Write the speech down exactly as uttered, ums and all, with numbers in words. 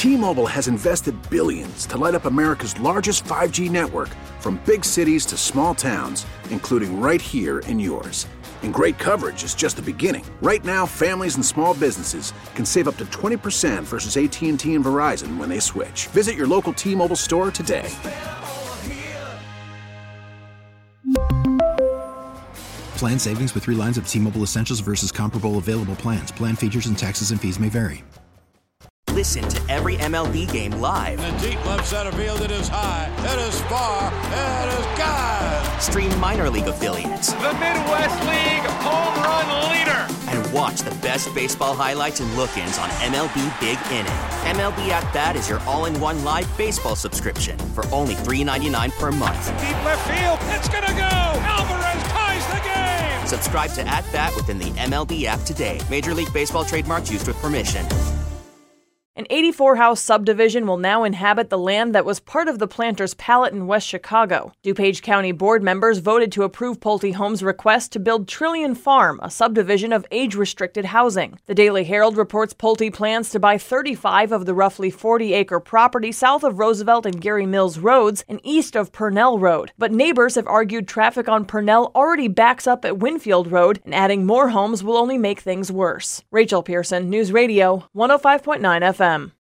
T-Mobile has invested billions to light up America's largest five G network, from big cities to small towns, including right here in yours. And great coverage is just the beginning. Right now, families and small businesses can save up to twenty percent versus A T and T and Verizon when they switch. Visit your local T-Mobile store today. Plan savings with three lines of T-Mobile Essentials versus comparable available plans. Plan features and taxes and fees may vary. Listen to every M L B game live. In the deep left center field, it is high, it is far, it is gone. Stream minor league affiliates. The Midwest League home run leader. And watch the best baseball highlights and look-ins on M L B Big Inning. M L B At Bat is your all-in-one live baseball subscription for only three dollars and ninety-nine cents per month. Deep left field, it's gonna go. Alvarez ties the game. Subscribe to At Bat within the M L B app today. Major League Baseball trademarks used with permission. An eighty-four house subdivision will now inhabit the land that was part of the Planters Palette in West Chicago. DuPage County board members voted to approve Pulte Homes' request to build Trillion Farm, a subdivision of age-restricted housing. The Daily Herald reports Pulte plans to buy thirty-five of the roughly forty-acre property south of Roosevelt and Gary Mills Roads and east of Purnell Road. But neighbors have argued traffic on Purnell already backs up at Winfield Road, and adding more homes will only make things worse. Rachel Pearson, News Radio, one oh five point nine F M.